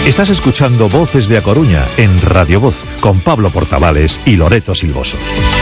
Estás escuchando Voces de A Coruña en Radio Voz con Pablo Portavales y Loreto Silvoso.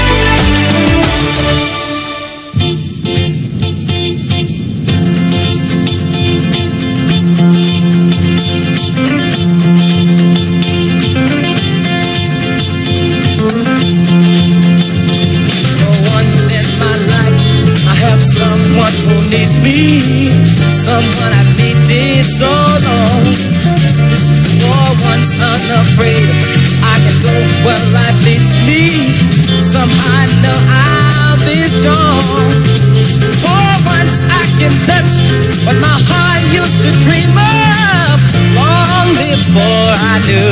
Someone who needs me, someone I've needed so long. For once unafraid, I can go where life leads me. Somehow I know I'll be strong. For once I can touch what my heart used to dream of long before I knew.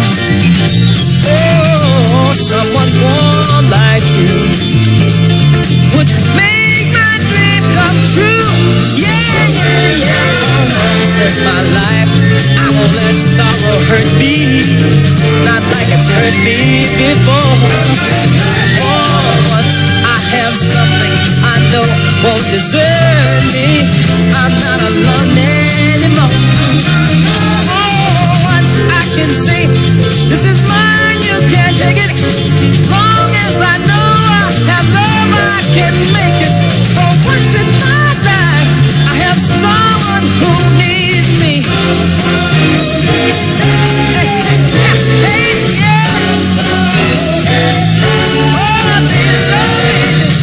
Oh, someone warm like you would make come true, yeah. Once in my life, I won't let sorrow hurt me, not like it's hurt me before. Oh, once I have something I know won't desert me, I'm not alone anymore. Oh, once I can say, this is mine, you can't take it. Long as I know I have love, I can make it. Once in my life, I have someone who needs me. Hey, yeah. Oh, they love me.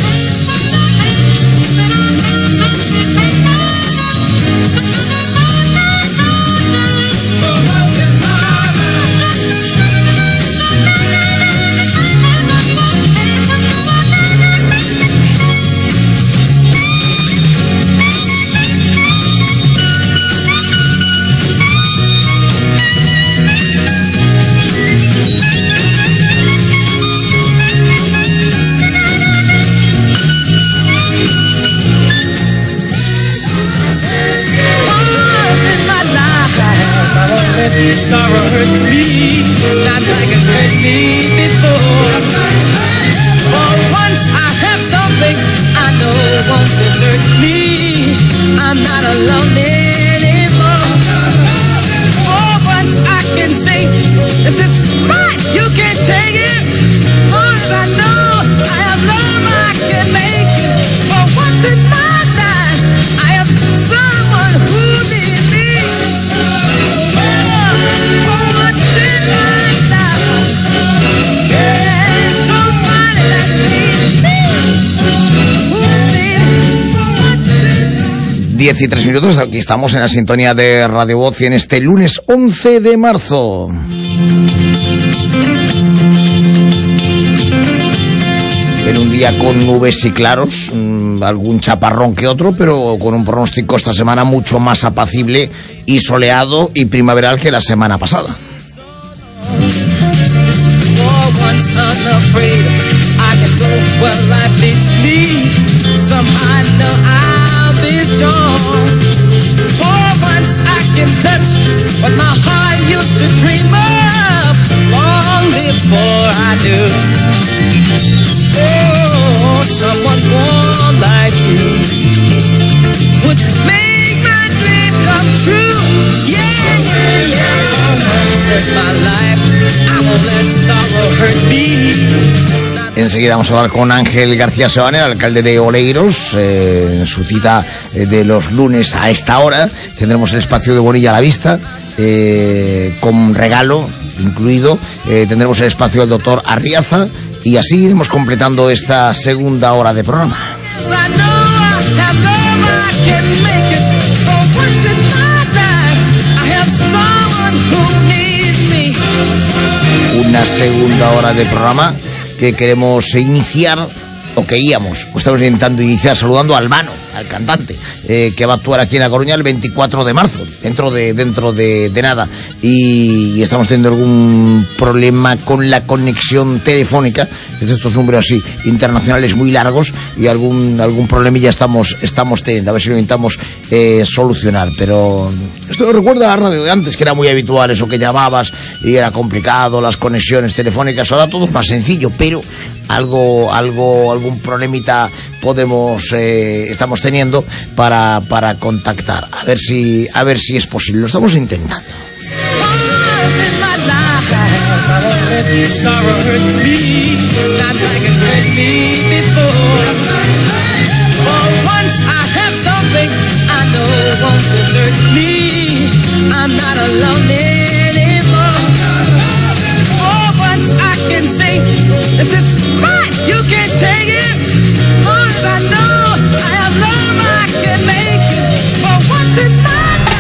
Sorrow hurt me, not like it's hurt me before. For once I have something I know won't desert me. I'm not alone anymore. For once I can say, this is mine, you can't take it. Long as I know I have love, I can make it. For once in my life, I have someone who needs me. Diez y 3 minutos, aquí estamos en la sintonía de Radio Voz y en este lunes 11 de marzo. En un día con nubes y claros, algún chaparrón que otro, pero con un pronóstico esta semana mucho más apacible y soleado y primaveral que la semana pasada. Someone warm like you would make my dream come true. Yeah. Once in my life, I won't let sorrow hurt me. Enseguida vamos a hablar con Ángel García Sebane, el alcalde de Oleiros, en su cita de los lunes a esta hora. Tendremos el espacio de Bonilla a la vista, con regalo incluido. Tendremos el espacio del doctor Arriaza. Y así iremos completando esta segunda hora de programa. Una segunda hora de programa que queremos iniciar, o queríamos, o estamos intentando iniciar saludando al Albano, al cantante, que va a actuar aquí en La Coruña el 24 de marzo, dentro de nada, y estamos teniendo algún problema con la conexión telefónica, estos números así internacionales muy largos, y algún problemilla estamos teniendo, a ver si lo intentamos solucionar. Pero esto recuerda a la radio de antes, que era muy habitual eso, que llamabas y era complicado las conexiones telefónicas. Ahora todo es más sencillo, pero algún problemita estamos teniendo para contactar, a ver si es posible. Lo estamos intentando. once in my life sorrow hurt me, not like it's hurt me before. For once I have something I know won't desert me. I'm not alone anymore. For once I can say this is mine, you can't take it. More than I know I have love I can make it. For once in my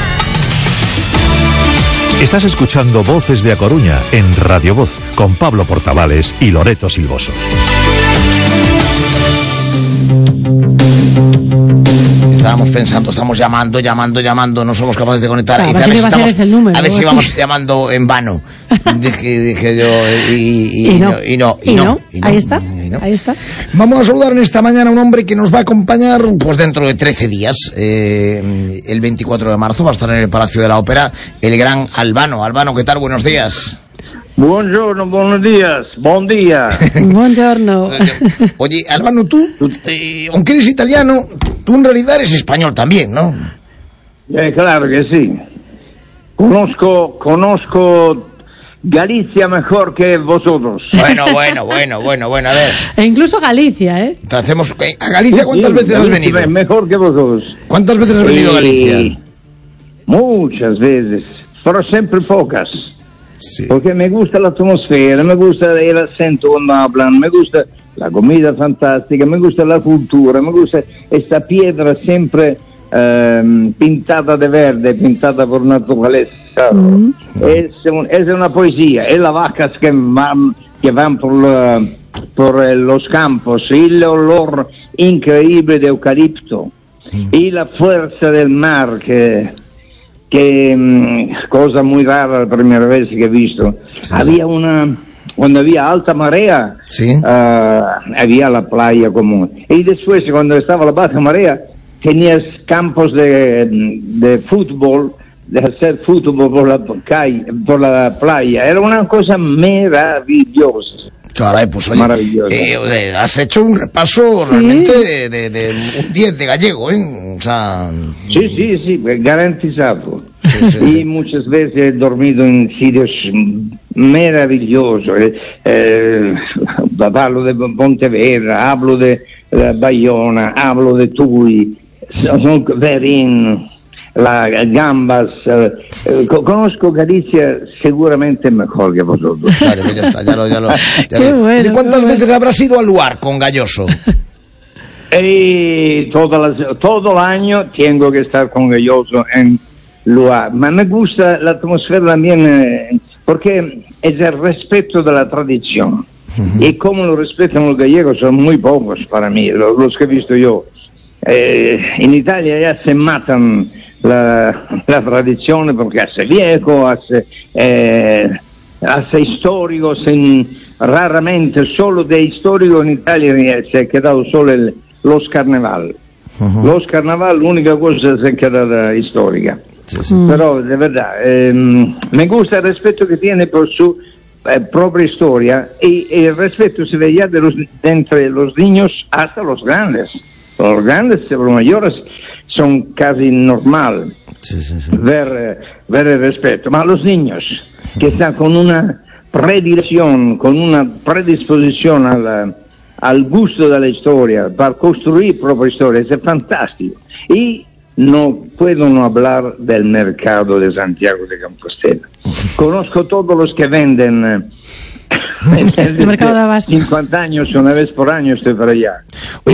Estás escuchando Voces de A Coruña en Radio Voz con Pablo Portavales y Loreto Silvoso. Estábamos pensando, estamos llamando, no somos capaces de conectar. Claro, a ver si vamos llamando en vano. Dije yo, y no. Ahí está. Vamos a saludar en esta mañana a un hombre que nos va a acompañar pues dentro de 13 días. El 24 de marzo va a estar en el Palacio de la Ópera el gran Albano. Albano, ¿qué tal? Buenos días. Buongiorno, buenos días, buen día. Buongiorno. Oye, Albano, tú, aunque eres italiano, tú en realidad eres español también, ¿no? Claro que sí. Conozco Galicia mejor que vosotros. Bueno, a ver. E incluso Galicia, ¿eh? Hacemos, ¿a Galicia cuántas veces has venido? Mejor que vosotros. ¿Cuántas veces has venido a Galicia? Muchas veces, pero siempre pocas. Sí. Porque me gusta la atmósfera, me gusta el acento cuando hablan, me gusta la comida fantástica, me gusta la cultura, me gusta esta piedra siempre pintada de verde, pintada por naturaleza. Es una poesía, es las vacas que van por los campos, y el olor increíble de eucalipto, y la fuerza del mar que cosa muy rara la primera vez que he visto. Sí. Cuando había alta marea, sí. Había la playa común. Y después, cuando estaba la baja marea, tenías campos de fútbol, de hacer fútbol por la playa. Era una cosa maravillosa. Caray, pues oye, has hecho un repaso realmente de un 10 de gallego, ¿eh? O sea... Sí, garantizado. Sí. Y muchas veces he dormido en sitios maravillosos. Hablo de Pontevedra, hablo de Bayona, hablo de Tui, Verín, Gambas. Conozco Galicia seguramente mejor que vosotros. Claro, pues ya está, ya lo. Bueno, ¿Y cuántas veces habrás ido al lugar con Galloso? Todo el año tengo que estar con Galloso en lugar. Ma me gusta la atmósfera también porque es el respeto de la tradición. Y como lo respetan los gallegos son muy pocos para mí, los que he visto yo. En Italia ya se matan la tradizione perché hace viejo, hace histórico, raramente solo de histórico en Italia se ha quedado solo los carnaval. Los carnaval, l'unica cosa se è quedata histórica. Sí. Pero de verdad, me gusta el respeto que tiene por su propia historia y el respeto se veía entre los niños hasta los grandes. Los grandes, los mayores, son casi normal ver el respeto, ma los niños que están con una predilección, con una predisposición al gusto de la historia, para construir propia historia, es fantástico. Y no puedo no hablar del mercado de Santiago de Compostela. Conozco todos los que venden. El mercado de Abastos. 50 años, una vez por año estoy para allá.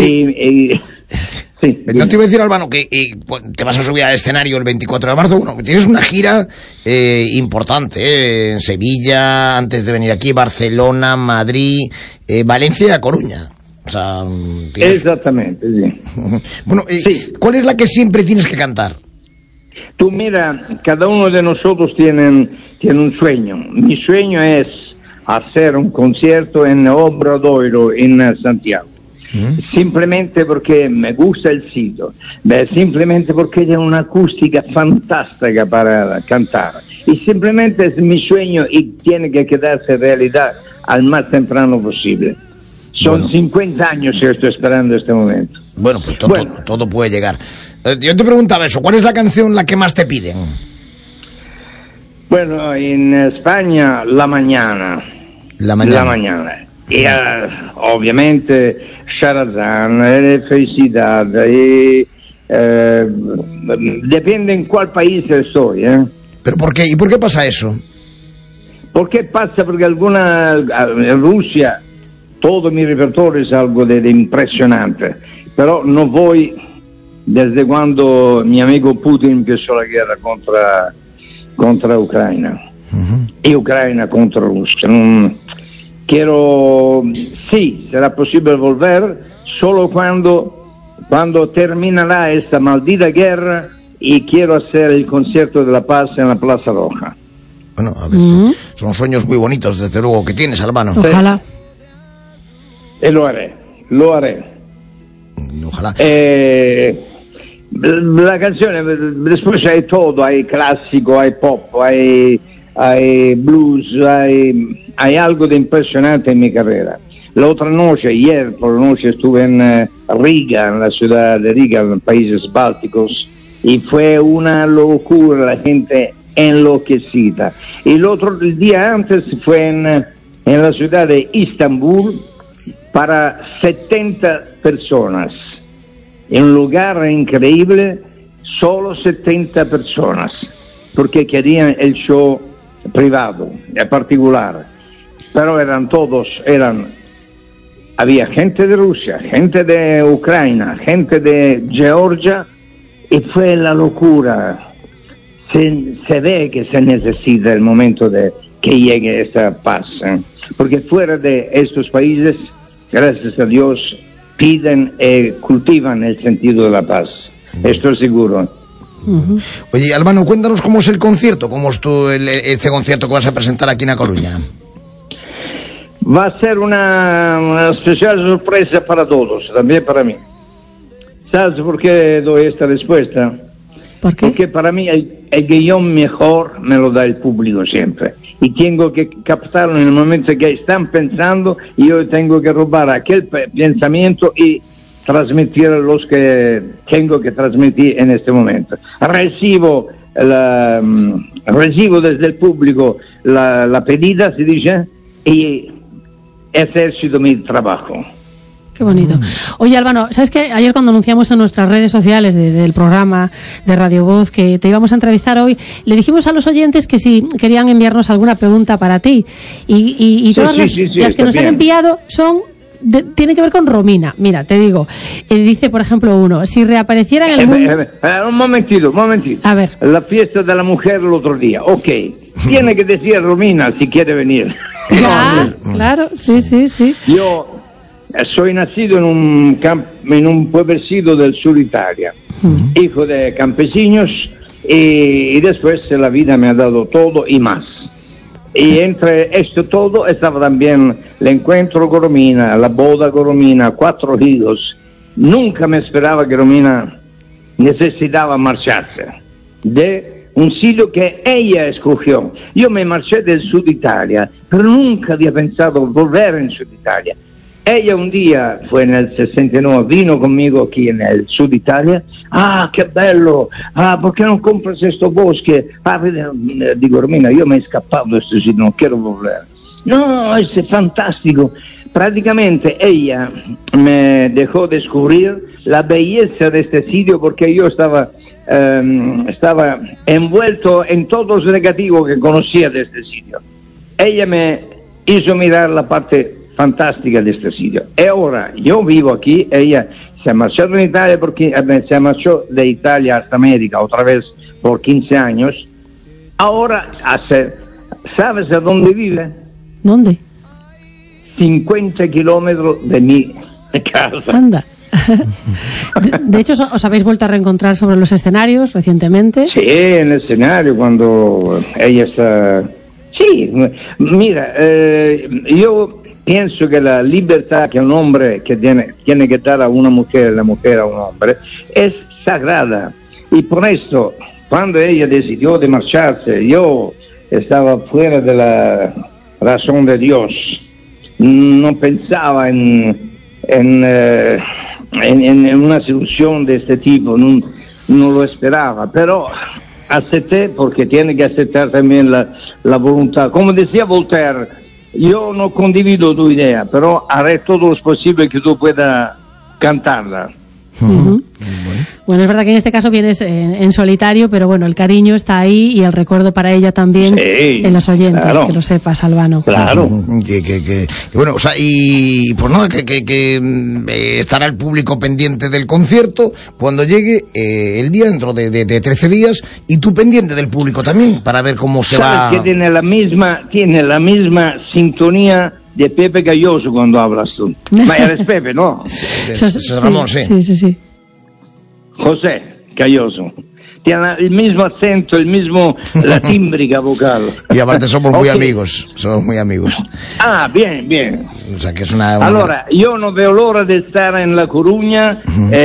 Sí. No te iba a decir, Albano, que te vas a subir al escenario el 24 de marzo. Bueno, tienes una gira importante, en Sevilla, antes de venir aquí, Barcelona, Madrid, Valencia y A Coruña. O sea, exactamente, sí. Bueno, sí. ¿Cuál es la que siempre tienes que cantar? Tú mira, cada uno de nosotros tiene un sueño. Mi sueño es hacer un concierto en Obradoiro, en Santiago. Simplemente porque me gusta el sitio, simplemente porque tiene una acústica fantástica para cantar. Y simplemente es mi sueño y tiene que quedarse realidad al más temprano posible. Son 50 años que estoy esperando este momento. Bueno, pues todo puede llegar. Yo te preguntaba eso, ¿cuál es la canción la que más te piden? Bueno, en España la mañana. Y obviamente Sharazán, Felicidad, depende en cuál país estoy. ¿Pero por qué? ¿Y por qué pasa eso? ¿Por qué pasa? Porque en Rusia todo mi repertorio es algo de impresionante, pero no voy desde cuando mi amigo Putin empezó la guerra contra Ucrania y Ucrania contra Rusia. Sí, será posible volver solo cuando terminará esta maldita guerra y quiero hacer el concierto de la paz en la Plaza Roja. Bueno, a ver, son sueños muy bonitos, desde luego, que tienes, Albano. Ojalá. Y lo haré. Ojalá. La canción, después hay todo, hay clásico, hay pop, hay blues, hay algo de impresionante en mi carrera. La otra noche, ayer por la noche, estuve en Riga, en la ciudad de Riga, en los países bálticos, y fue una locura, la gente enloquecida. Y el día antes fue en la ciudad de Istambul para 70 personas. En un lugar increíble, solo 70 personas, porque querían el show privado, particular. Pero había gente de Rusia, gente de Ucrania, gente de Georgia, y fue la locura. Se ve que se necesita el momento de que llegue esta paz, porque fuera de estos países, gracias a Dios, piden y cultivan el sentido de la paz. Estoy seguro. Oye, Albano, cuéntanos cómo es el concierto, cómo es este concierto que vas a presentar aquí en A Coruña. Va a ser una especial sorpresa para todos, también para mí. ¿Sabes por qué doy esta respuesta? ¿Por qué? Porque para mí el guión mejor me lo da el público siempre. Y tengo que captarlo en el momento que están pensando, y yo tengo que robar aquel pensamiento y transmitir los que tengo que transmitir en este momento. Recibo desde el público la pedida, se dice, y ejercito mi trabajo. Qué bonito. Oye, Albano, ¿sabes qué? Ayer cuando anunciamos en nuestras redes sociales del programa de Radio Voz que te íbamos a entrevistar hoy, le dijimos a los oyentes que si querían enviarnos alguna pregunta para ti. Y todas las que nos han enviado tienen que ver con Romina. Mira, te digo, dice, por ejemplo, uno, si reapareciera en el mundo... Un momentito. A ver. La fiesta de la mujer el otro día. Ok. Tiene que decir Romina si quiere venir. Claro, sí. Yo soy nacido en un pueblecito del sur de Italia, hijo de campesinos, y después la vida me ha dado todo y más. Y entre esto todo estaba también el encuentro con Romina, la boda con Romina, 4 hijos. Nunca me esperaba que Romina necesitaba marcharse de un sitio que ella escogió. Yo me marché del sur de Italia, pero nunca había pensado volver en Sud Italia. Ella un día, fue en el 69, vino conmigo aquí en el Sud Italia. Ah, qué bello, ¿por qué no compras estos bosques? Digo, Romina, yo me he escapado de este sitio, no quiero volver. No, es fantástico. Prácticamente ella me dejó descubrir la belleza de este sitio, porque yo estaba envuelto en todo lo negativo que conocía de este sitio. Ella me hizo mirar la parte fantástica de este sitio. Y ahora yo vivo aquí. Ella se ha marchado en Italia porque se marchó de Italia hasta América otra vez por 15 años. Ahora ¿sabes a dónde vive? ¿Dónde? 50 kilómetros de mi casa. Anda. De hecho, ¿os habéis vuelto a reencontrar sobre los escenarios recientemente? Sí, en el escenario cuando ella está... Sí, mira, yo pienso que la libertad que un hombre que tiene que dar a una mujer, la mujer a un hombre, es sagrada. Y por esto, cuando ella decidió de marcharse, yo estaba fuera de la razón de Dios. No pensaba en una solución de este tipo, no lo esperaba. Pero acepté, porque tiene que aceptar también la voluntad. Como decía Voltaire, yo no condivido tu idea, pero haré todo lo posible que tú puedas cantarla. Bueno, es verdad que en este caso vienes en solitario, pero bueno, el cariño está ahí y el recuerdo para ella también en los oyentes, claro. Que lo sepas, Albano. Claro. Bueno, o sea, y pues nada, que estará el público pendiente del concierto cuando llegue el día, dentro de 13 días, y tú pendiente del público también, para ver cómo se va. Que tiene la misma sintonía de Pepe Galloso cuando hablas tú. Eres Pepe, ¿no? Ramón, sí. Sí. José Galloso. Tiene el mismo acento, la tímbrica vocal. Y aparte somos muy amigos. Ah, bien. O sea que es una... Allora, yo no veo l'ora de estar en La Coruña.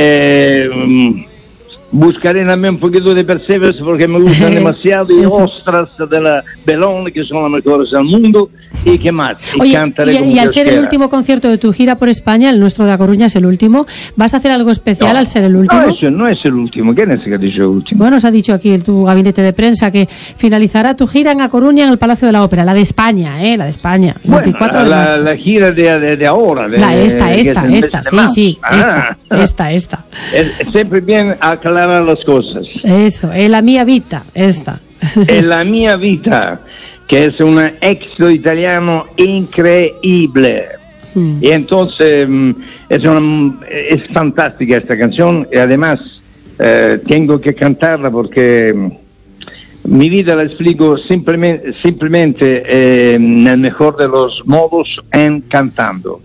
Buscaré también un poquito de percebes porque me gustan demasiado, y ostras de la Belón, que son las mejores del mundo, y qué más. Oye, y al ser el último concierto de tu gira por España, el nuestro de A Coruña es el último, ¿vas a hacer algo especial al ser el último? No es el último. ¿Quién es que ha dicho el último? Bueno, nos ha dicho aquí tu gabinete de prensa que finalizará tu gira en A Coruña, en el Palacio de la Ópera, la de España, la de España. Bueno, la gira de ahora. Esta, sí. Esta. Es siempre bien aclarar las cosas. Eso, è la mia vita, esta. È la mia vita, que es un éxito italiano increíble. Y entonces es fantástica esta canción, y además tengo que cantarla porque mi vida la explico simplemente en el mejor de los modos, en cantando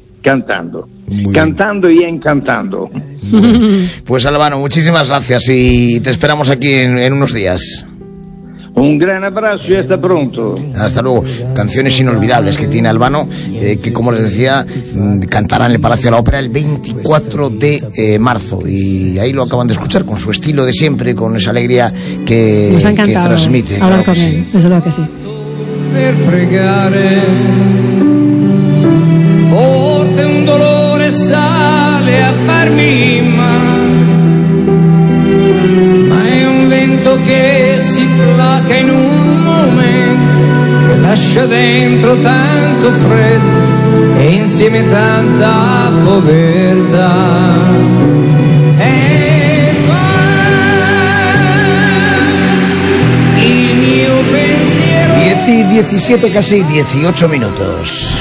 y encantando. Pues Albano, muchísimas gracias y te esperamos aquí en unos días. Un gran abrazo y hasta pronto. Hasta luego. Canciones inolvidables que tiene Albano, que como les decía, cantará en el Palacio de la Ópera el 24 de marzo. Y ahí lo acaban de escuchar, con su estilo de siempre, con esa alegría que transmite. Hablar con él, desde luego que sí. Per pregare, forte un dolore sale a farmi male, ma è un vento che si placa in un momento, che lascia dentro tanto freddo e insieme tanta povertà. E va il mio pensiero. 17, casi 18 minutos.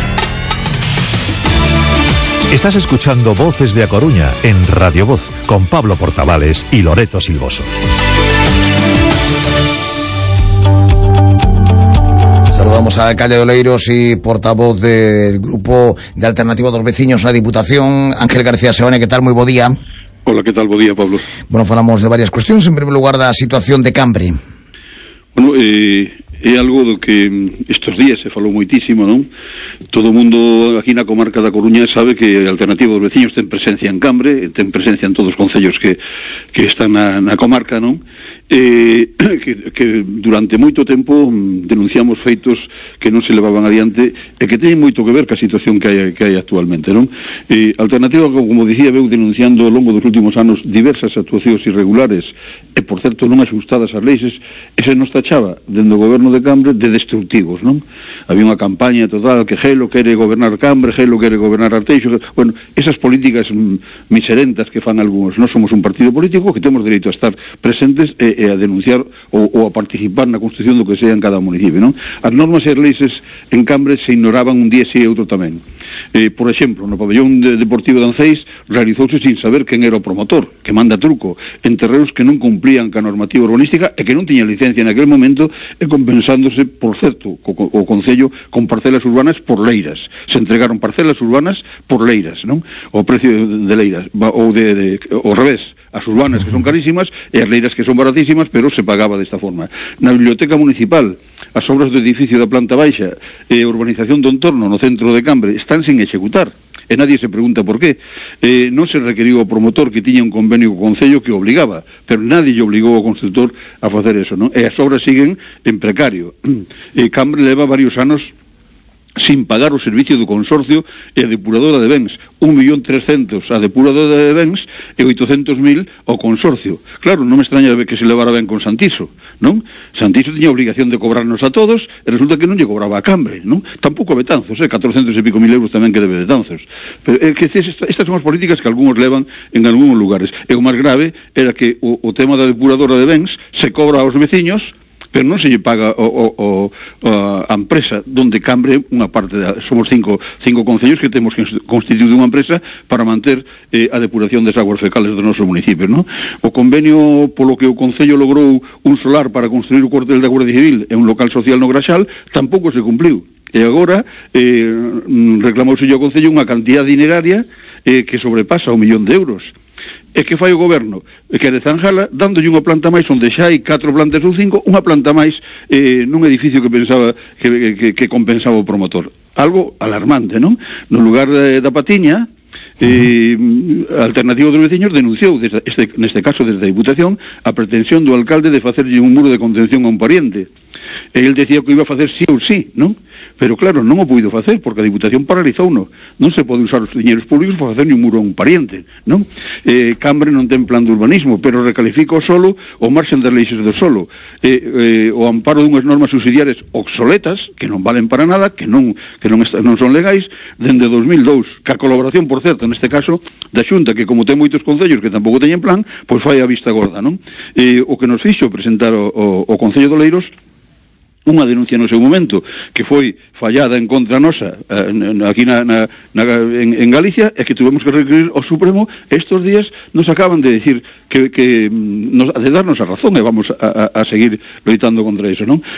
Estás escuchando Voces de A Coruña en Radio Voz con Pablo Portavales y Loreto Silvoso. Saludamos al alcalde de Oleiros y portavoz del grupo de Alternativa dos Veciños na Diputación, Ángel García Seoane. ¿Qué tal? Moi bo día. Hola, ¿qué tal? Bo día, Pablo. Bueno, falamos de varias cuestións. En primer lugar, da situación de Cambre. Bueno, é algo do que estes días se falou moitísimo, non? Todo o mundo aquí na comarca da Coruña sabe que a Alternativa dos Veciños ten presencia en Cambre, ten presencia en todos os concellos que están na comarca, non? Que durante moito tempo denunciamos feitos que non se levaban adiante e que teñen moito que ver ca situación que hai actualmente, non? Alternativa, como dicía, veu denunciando ao longo dos últimos anos diversas actuacións irregulares e, por certo, non axustadas ás leis, e se nos tachaba dentro do goberno de Cambre de destructivos, non? Había unha campaña total que Gelo quere gobernar Cambre, Gelo quere gobernar Arteixo. Bueno, esas políticas miserentas que fan algúns. Nós somos un partido político que temos dereito a estar presentes e a denunciar ou a participar na construción do que sea en cada municipio, non? As normas e as leis en Cambre se ignoraban un día e outro tamén. Por exemplo, no pabellón deportivo de Anceis realizouse sin saber quen era o promotor, que manda truco en terreos que non cumplían ca normativa urbanística e que non tiña licencia en aquel momento, e compensándose, por certo, o Concello con parcelas urbanas por leiras. Se entregaron parcelas urbanas por leiras, non? O precio de leiras, ou ao revés, as urbanas que son carísimas e as leiras que son baratísimas, pero se pagaba desta forma. Na biblioteca municipal, as obras do edificio da planta baixa e a urbanización do entorno no centro de Cambre están sin executar, e nadie se pregunta por qué. Non se requeriu ao promotor, que tiña un convenio co Concello que obligaba, pero nadie lle obligou ao constructor a facer eso, non? E as obras siguen en precario. Cambre leva varios anos sin pagar o servicio do consorcio e a depuradora de bens, 1.300.000 a depuradora de bens e 800.000 ao consorcio. Claro, non me extraña que se levara ben con Santiso, non? Santiso tiña a obligación de cobrarnos a todos e resulta que non lle cobraba a Cambre, non? Tampouco a Betanzos, 400 e pico mil euros tamén que debe Betanzos. Pero que estas son as políticas que algúns levan en algúns lugares. E o máis grave era que o tema da depuradora de bens se cobra aos veciños, pero non se lle paga a empresa donde Cambre unha parte somos cinco concellos que temos constituído unha empresa para manter a depuración das aguas fecales do noso municipio, non? O convenio polo que o concello logrou un solar para construir o cuartel da Guardia Civil e un local social no Graxal tampouco se cumpliu. E agora reclamouse ao concello unha cantidad dineraria que sobrepasa 1 millón de euros. E que fai o goberno? Que de zanjala, dándolle unha planta máis onde xa hai 4 plantas ou 5, unha planta máis nun edificio que pensaba que compensaba o promotor. Algo alarmante, non? No lugar da Patiña, a Alternativa dos Veciños denunciou, neste caso desde a Diputación, a pretensión do alcalde de facerlle un muro de contención a un pariente. E ele decía que iba a facer sí ou sí, non? Pero claro, non o puido facer porque a Diputación paralizouno. Non se pode usar os diñeiros públicos para facer un muro a un pariente, non? Cambre non ten plan de urbanismo, pero recalifica o solo o marxen das leixes do solo. O amparo dunhas normas subsidiarias obsoletas, que non valen para nada, que non son legais, dende 2002, que a colaboración, por certo, neste caso, da Xunta, que como ten moitos concellos que tampouco teñen plan, pois fai a vista gorda, non? O que nos fixo presentar o Concello de Oleiros unha denuncia no seu momento que foi fallada en contra nosa aquí en Galicia e que tuvemos que recurrir ao Supremo. Estes días nos acaban de decir de darnos a razón e vamos a seguir loitando contra iso, non?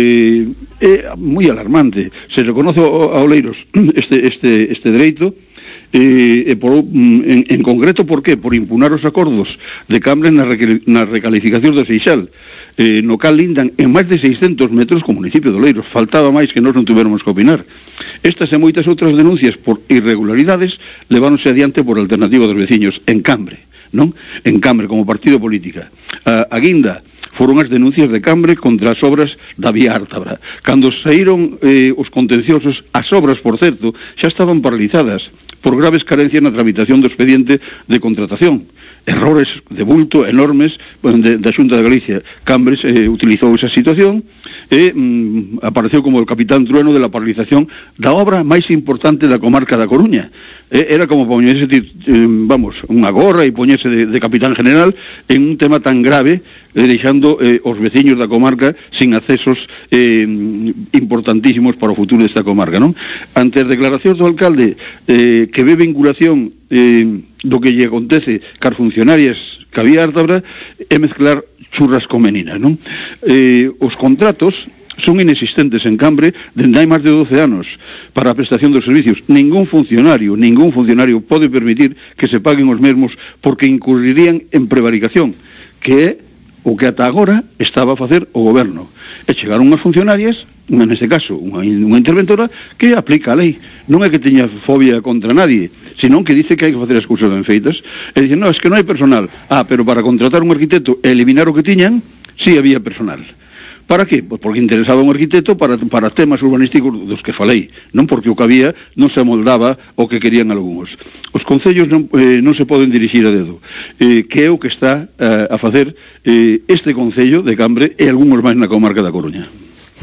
É moi alarmante. Se reconoce a Oleiros este dereito en concreto, por qué? Por impugnar os acordos de Cambre na recalificación do Seixal, no cal lindan en máis de 600 metros co municipio de Oleiros. Faltaba máis que nós non tuviéramos que opinar. Estas e moitas outras denuncias por irregularidades leváronse adiante por Alternativa dos Veciños en Cambre, non? En Cambre como partido política. A guinda foron as denuncias de Cambre contra as obras da vía Ártabra. Cando saíron os contenciosos, as obras, por certo, xa estaban paralizadas por graves carencias na tramitación do expediente de contratación. Errores de bulto enormes da Xunta de Galicia. Cambres utilizou esa situación e apareceu como o capitán trueno de la paralización da obra máis importante da comarca da Coruña. Era como poñerse unha gorra e poñerse de capitán general en un tema tan grave, deixando os veciños da comarca sin accesos importantísimos para o futuro desta comarca, non? Ante as declaracións do alcalde que ve vinculación do que lle acontece car funcionarias que había Ártabra, é mezclar churras con meninas, non? Os contratos son inexistentes en Cambre dende hai máis de 12 anos para a prestación dos servicios. Ningún funcionario pode permitir que se paguen os mesmos porque incurrirían en prevaricación, que é o que ata agora estaba a facer o goberno. E chegaron unhas funcionarias, neste caso unha interventora, que aplica a lei. Non é que teña fobia contra nadie, senón que dice que hai que facer as cousas ben feitas. E dicen, non, é que non hai personal. Pero para contratar un arquitecto e eliminar o que tiñan, sí había personal. Para qué? Pois porque interesaba un arquitecto para temas urbanísticos dos que falei, non porque o que había non se amoldaba o que querían algúns. Os concellos non se poden dirixir a dedo, que é o que está a facer este concello de Cambre e algúns máis na comarca da Coruña.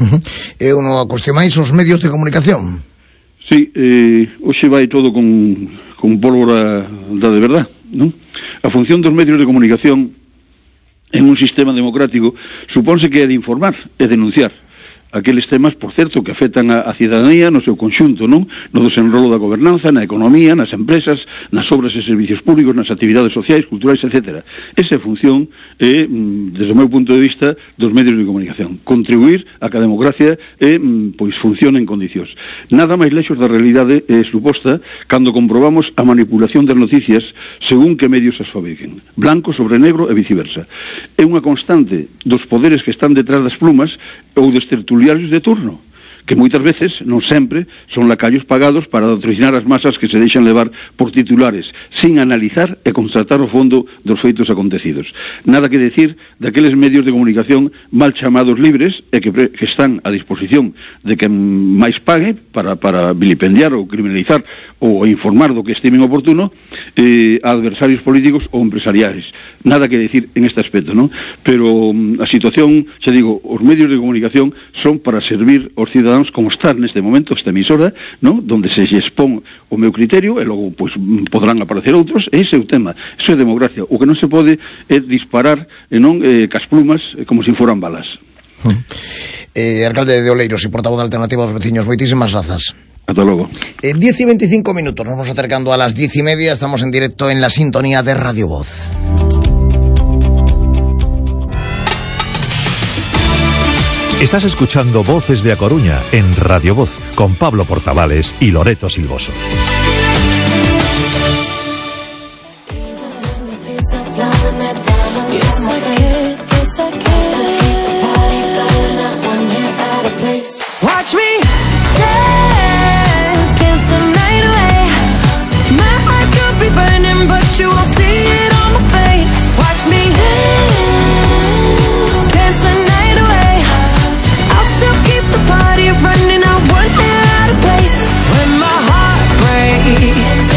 É unha cuestión máis os medios de comunicación. Sí, hoxe vai todo con pólvora da de verdad, non? A función dos medios de comunicación en un sistema democrático supónse que é de informar e denunciar aqueles temas, por certo, que afectan a cidadanía no seu conxunto, non? No desenrolo da gobernanza, na economía, nas empresas, nas obras e servicios públicos, nas actividades sociais, culturais, etc. Esa función é, desde o meu punto de vista, dos medios de comunicación. Contribuir a que a democracia pois funcione en condicións. Nada máis lexos da realidade suposta cando comprobamos a manipulación das noticias según que medios as fabriquen. Blanco sobre negro e viceversa. É unha constante dos poderes que están detrás das plumas ou dos tertuliarios de turno, que moitas veces, non sempre, son lacayos pagados para adoctrinar as masas que se deixan levar por titulares, sin analizar e constatar o fondo dos feitos acontecidos. Nada que decir daqueles medios de comunicación mal chamados libres e que están a disposición de quen máis pague para vilipendiar ou criminalizar ou informar do que estimen oportuno a adversarios políticos ou empresariais. Nada que decir en este aspecto, non? Pero a situación, xa digo, os medios de comunicación son para servir aos cidadáns como está neste momento esta emisora, non? Donde se expón o meu criterio e logo pois podrán aparecer outros, e ese é o tema, eso é democracia. O que non se pode é disparar cas plumas como se foran balas. Alcalde de Oleiros y portavoz de Alternativa a los Vecinos, moitísimas grazas. Hasta luego. 10 y 25 minutos, nos vamos acercando a las 10:30, estamos en directo en la sintonía de Radio Voz. Estás escuchando Voces de A Coruña en Radio Voz con Pablo Portavales y Loreto Silvoso. Watch me dance, dance the night away. My heart could be burning, but you won't see it on my face. Watch me dance, dance the night away. I'll still keep the party running, I won't get out of place. When my heart breaks,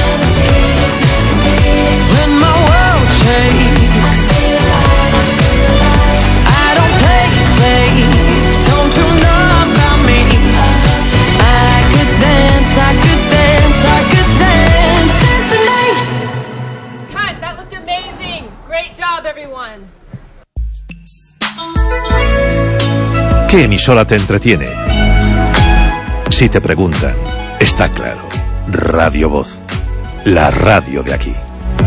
when my world shakes, I don't play safe, don't you know? ¿Qué emisora te entretiene? Si te preguntan, está claro. Radio Voz, la radio de aquí.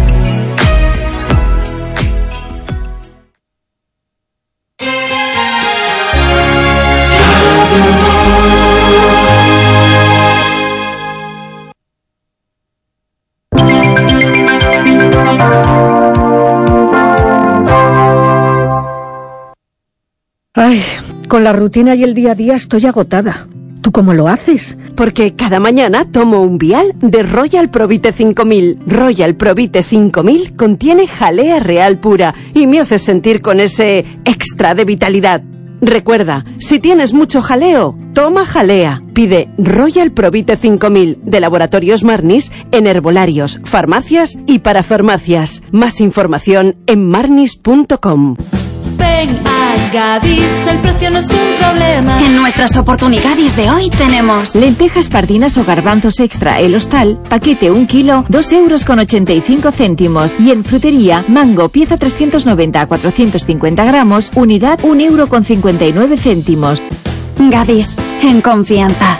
Ay, con la rutina y el día a día estoy agotada. ¿Tú cómo lo haces? Porque cada mañana tomo un vial de Royal Provite 5000. Royal Provite 5000 contiene jalea real pura y me hace sentir con ese extra de vitalidad. Recuerda, si tienes mucho jaleo, toma jalea. Pide Royal Provite 5000 de Laboratorios Marnis en herbolarios, farmacias y parafarmacias. Más información en marnis.com. Ven a Gadis, el precio no es un problema. En nuestras oportunidades de hoy tenemos lentejas pardinas o garbanzos extra El Hostal, paquete 1 kilo, 2,85 €. Y en frutería, mango, pieza 390 a 450 gramos, unidad 1,59 €. Gadis, en confianza.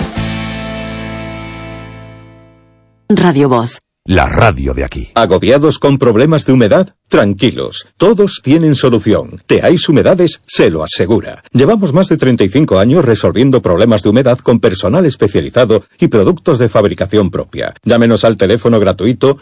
Radio Voz. La radio de aquí. ¿Agobiados con problemas de humedad? Tranquilos, todos tienen solución. Teáis Humedades se lo asegura. Llevamos más de 35 años resolviendo problemas de humedad con personal especializado y productos de fabricación propia. Llámenos al teléfono gratuito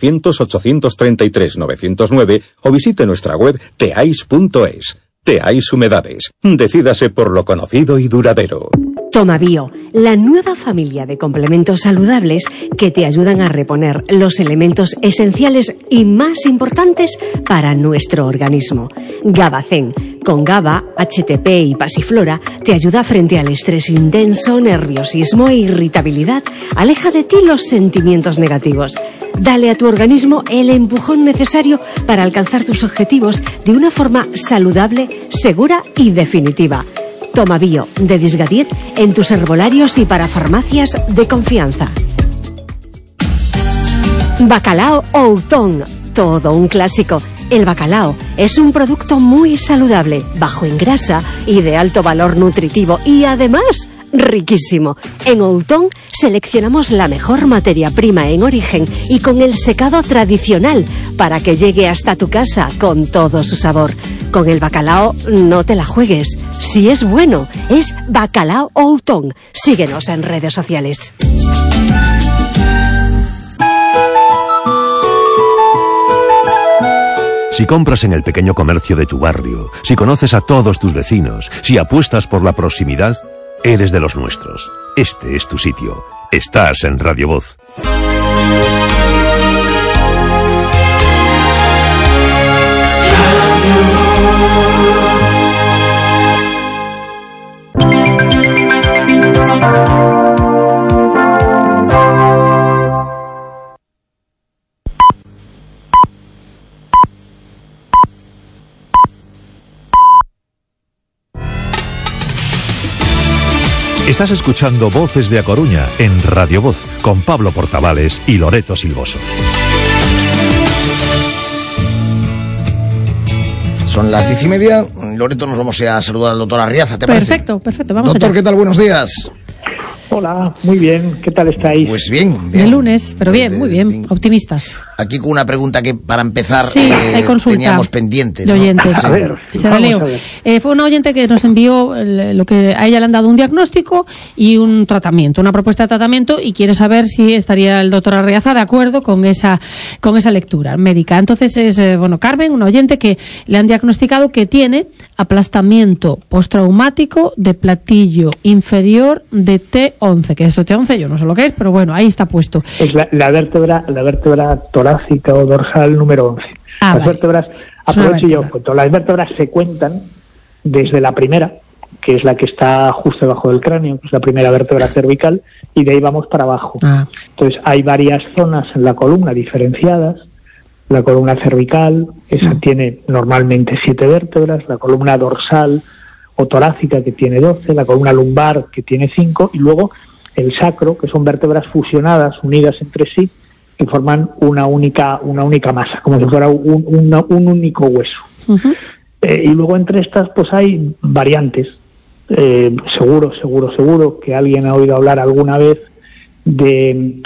900-833-909 o visite nuestra web teais.es. Teáis Humedades. Decídase por lo conocido y duradero. Tomabio, la nueva familia de complementos saludables que te ayudan a reponer los elementos esenciales y más importantes para nuestro organismo. Gabacén, con GABA, HTP y pasiflora, te ayuda frente al estrés intenso, nerviosismo e irritabilidad. Aleja de ti los sentimientos negativos. Dale a tu organismo el empujón necesario para alcanzar tus objetivos de una forma saludable, segura y definitiva. Toma Bio, de Disgadiet, en tus herbolarios y parafarmacias de confianza. Bacalao Outón, todo un clásico. El bacalao es un producto muy saludable, bajo en grasa y de alto valor nutritivo y además riquísimo. En Outón seleccionamos la mejor materia prima en origen y con el secado tradicional para que llegue hasta tu casa con todo su sabor. Con el bacalao no te la juegues. Si es bueno, es Bacalao Outón. Síguenos en redes sociales. Si compras en el pequeño comercio de tu barrio, si conoces a todos tus vecinos, si apuestas por la proximidad, Eres de los nuestros. Este es tu sitio. Estás en Radio Voz. Estás escuchando Voces de A Coruña en Radio Voz con Pablo Portavales y Loreto Silvoso. Son las 10:30. Loreto, nos vamos a saludar al doctor Arriaza, ¿te parece? Perfecto, vamos doctor, allá. ¿qué tal? Buenos días. Hola, muy bien, ¿qué tal estáis? Pues bien. De lunes, pero bien, muy bien, optimistas. Aquí con una pregunta que para empezar hay consulta teníamos pendiente, de ¿no? oyentes. Sí. A ver, se la leo. Fue una oyente que nos envió lo que a ella le han dado un diagnóstico y un tratamiento, una propuesta de tratamiento, y quiere saber si estaría el doctor Arriaza de acuerdo con esa lectura médica. Entonces es Carmen, una oyente que le han diagnosticado que tiene aplastamiento postraumático de platillo inferior de T11, que esto T11 yo no sé lo que es, pero bueno, ahí está puesto. Es la vértebra torácica o dorsal número 11. Las vértebras, aprovecho yo, las vértebras se cuentan desde la primera, que es la que está justo debajo del cráneo, que es la primera vértebra cervical, y de ahí vamos para abajo. Entonces hay varias zonas en la columna diferenciadas. La columna cervical, esa tiene normalmente 7 vértebras, la columna dorsal o torácica, que tiene 12, la columna lumbar, que tiene 5, y luego el sacro, que son vértebras fusionadas, unidas entre sí, que forman una única masa, como si fuera un único hueso. Y luego entre estas pues hay variantes. Seguro que alguien ha oído hablar alguna vez de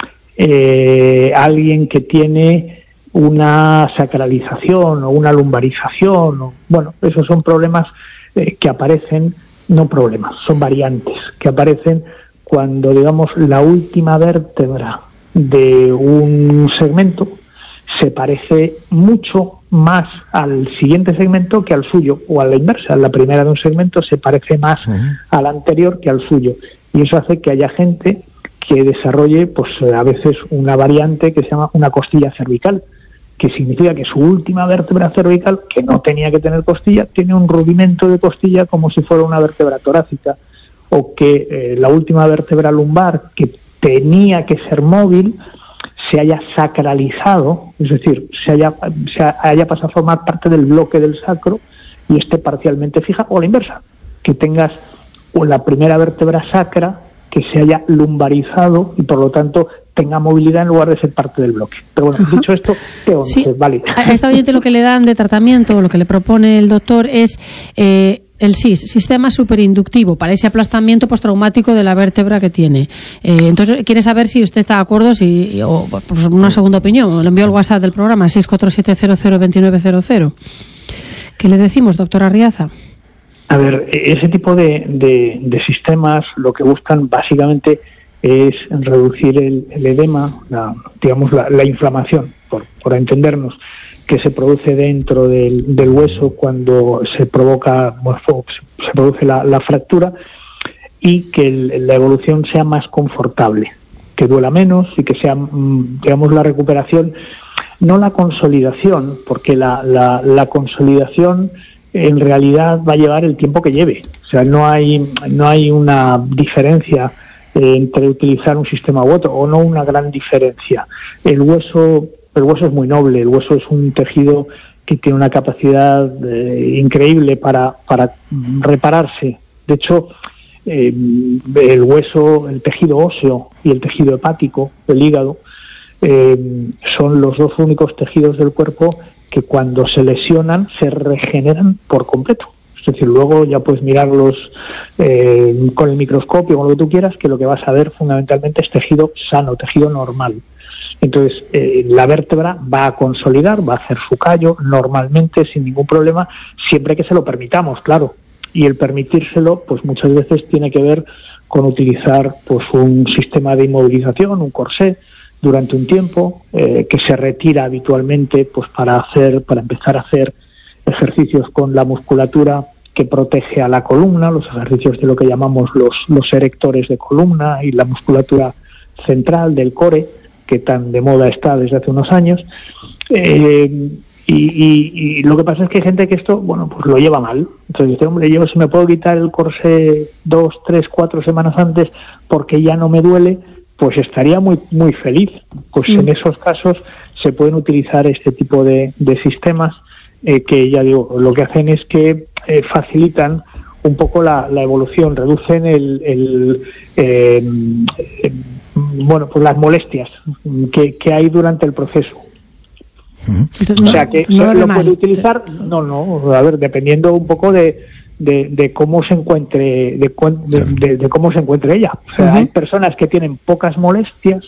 alguien que tiene una sacralización o una lumbarización. Bueno, esos son problemas que aparecen, no problemas, son variantes que aparecen cuando, digamos, la última vértebra de un segmento se parece mucho más al siguiente segmento que al suyo, o a la inversa. La primera de un segmento se parece más al anterior que al suyo, y eso hace que haya gente que desarrolle, pues a veces, una variante que se llama una costilla cervical, que significa que su última vértebra cervical, que no tenía que tener costilla, tiene un rudimento de costilla como si fuera una vértebra torácica, o que la última vértebra lumbar, que tenía que ser móvil, se haya sacralizado, es decir, se haya pasado a formar parte del bloque del sacro y esté parcialmente fija, o la inversa, que tengas la primera vértebra sacra que se haya lumbarizado y por lo tanto tenga movilidad en lugar de ser parte del bloque. Pero bueno, dicho esto, vale. A esta oyente lo que le dan de tratamiento, lo que le propone el doctor es el SIS, sistema superinductivo, para ese aplastamiento postraumático de la vértebra que tiene. Entonces, quiere saber si usted está de acuerdo, o pues, una segunda opinión. Le envió el WhatsApp del programa, 647002900. ¿Qué le decimos, doctor Arriaza? A ver, ese tipo de sistemas lo que buscan básicamente es reducir el edema, la inflamación, por entendernos, que se produce dentro del hueso cuando se produce la fractura, y que la evolución sea más confortable, que duela menos y que sea, digamos, la recuperación, no la consolidación, porque la consolidación en realidad va a llevar el tiempo que lleve. O sea, no hay una diferencia entre utilizar un sistema u otro, o no una gran diferencia. El hueso es muy noble, el hueso es un tejido que tiene una capacidad increíble para repararse. De hecho, el hueso, el tejido óseo y el tejido hepático, el hígado, son los dos únicos tejidos del cuerpo que cuando se lesionan se regeneran por completo. Es decir, luego ya puedes mirarlos con el microscopio, con lo que tú quieras, que lo que vas a ver fundamentalmente es tejido sano, tejido normal. Entonces, la vértebra va a consolidar, va a hacer su callo normalmente, sin ningún problema, siempre que se lo permitamos, claro. Y el permitírselo, pues muchas veces tiene que ver con utilizar pues un sistema de inmovilización, un corsé, durante un tiempo, que se retira habitualmente pues para empezar a hacer ejercicios con la musculatura que protege a la columna, los ejercicios de lo que llamamos los erectores de columna y la musculatura central del core, que tan de moda está desde hace unos años. Y lo que pasa es que hay gente que esto, bueno, pues lo lleva mal. Entonces dice, hombre, yo si me puedo quitar el corsé 2, 3, 4 semanas antes porque ya no me duele, pues estaría muy muy feliz. Pues en esos casos se pueden utilizar este tipo de sistemas que, ya digo, lo que hacen es que facilitan un poco la evolución, reducen bueno, pues las molestias que hay durante el proceso. Entonces, o sea que no lo puede utilizar, a ver, dependiendo un poco de cómo se encuentre, de cómo se encuentre ella. O sea, hay personas que tienen pocas molestias,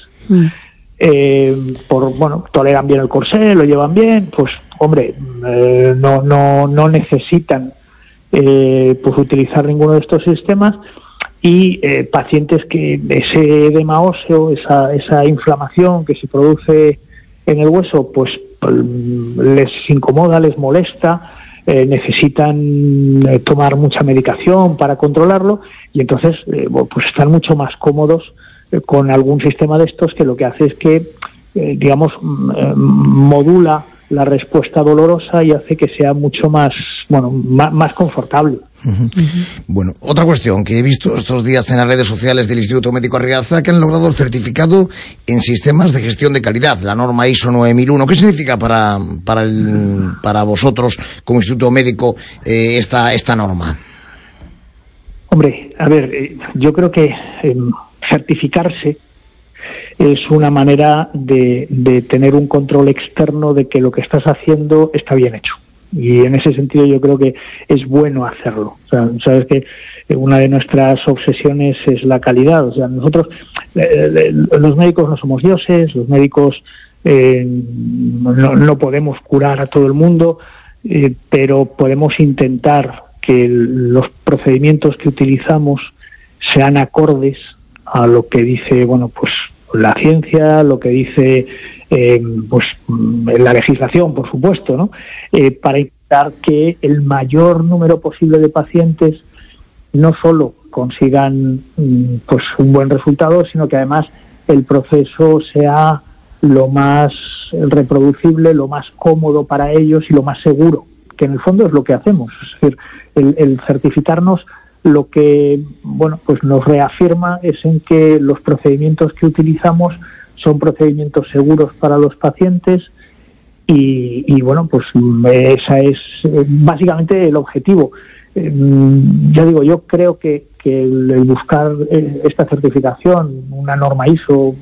toleran bien el corsé, lo llevan bien, pues hombre, no necesitan pues utilizar ninguno de estos sistemas. Y pacientes que ese edema óseo, esa inflamación que se produce en el hueso, pues les incomoda, les molesta, necesitan tomar mucha medicación para controlarlo, y entonces pues están mucho más cómodos con algún sistema de estos que lo que hace es que modula la respuesta dolorosa y hace que sea mucho más confortable. Bueno, otra cuestión que he visto estos días en las redes sociales del Instituto Médico Arriaza, que han logrado el certificado en sistemas de gestión de calidad, la norma ISO 9001. ¿Qué significa para vosotros como Instituto Médico esta norma? Hombre, a ver, yo creo que certificarse es una manera de tener un control externo de que lo que estás haciendo está bien hecho. Y en ese sentido yo creo que es bueno hacerlo. O sea, sabes que una de nuestras obsesiones es la calidad. O sea, nosotros, los médicos no somos dioses, los médicos no podemos curar a todo el mundo, pero podemos intentar que los procedimientos que utilizamos sean acordes a lo que dice, pues la ciencia, lo que dice la legislación, por supuesto, ¿no? Para intentar que el mayor número posible de pacientes no solo consigan pues un buen resultado, sino que además el proceso sea lo más reproducible, lo más cómodo para ellos y lo más seguro, que en el fondo es lo que hacemos. Es decir, el certificarnos lo que pues nos reafirma es en que los procedimientos que utilizamos son procedimientos seguros para los pacientes y pues esa es básicamente el objetivo. Ya digo, yo creo que el buscar esta certificación, una norma ISO,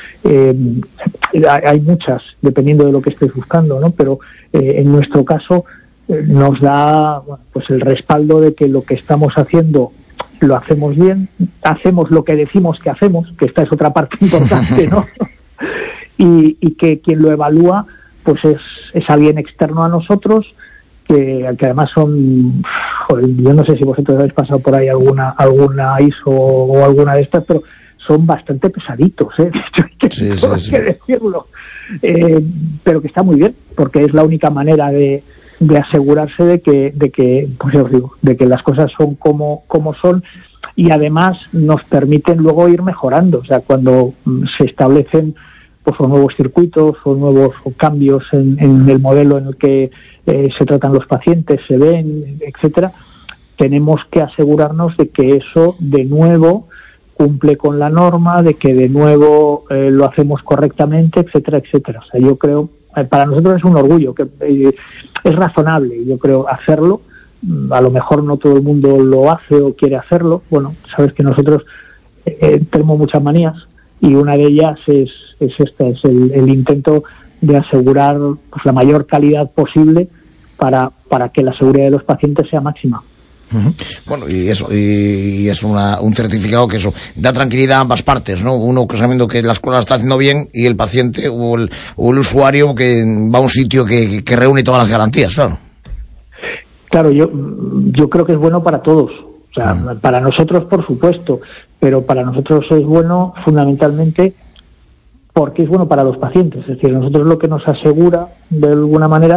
hay muchas dependiendo de lo que estés buscando, ¿no? Pero en nuestro caso nos da pues el respaldo de que lo que estamos haciendo lo hacemos bien, hacemos lo que decimos que hacemos, que esta es otra parte importante, ¿no? y que quien lo evalúa pues es alguien externo a nosotros, que además son, yo no sé si vosotros habéis pasado por ahí alguna ISO o alguna de estas, pero son bastante pesaditos, ¿eh? Sí, que decirlo, pero que está muy bien, porque es la única manera de asegurarse de que pues ya os digo, de que las cosas son como son, y además nos permiten luego ir mejorando. O sea, cuando se establecen pues nuevos circuitos o nuevos cambios en el modelo en el que se tratan los pacientes, se ven, etcétera, tenemos que asegurarnos de que eso de nuevo cumple con la norma, de que de nuevo lo hacemos correctamente, etcétera, etcétera. O sea, yo creo, para nosotros es un orgullo, que es razonable, yo creo, hacerlo. A lo mejor no todo el mundo lo hace o quiere hacerlo. Bueno, sabes que nosotros tenemos muchas manías y una de ellas es esta, es el intento de asegurar pues la mayor calidad posible para que la seguridad de los pacientes sea máxima. Bueno, y es un certificado que eso da tranquilidad a ambas partes, ¿no? Uno sabiendo que la escuela está haciendo bien y el paciente o el usuario que va a un sitio que reúne todas las garantías, claro. Claro, yo creo que es bueno para todos. O sea, para nosotros, por supuesto, pero para nosotros es bueno fundamentalmente porque es bueno para los pacientes. Es decir, nosotros lo que nos asegura, de alguna manera,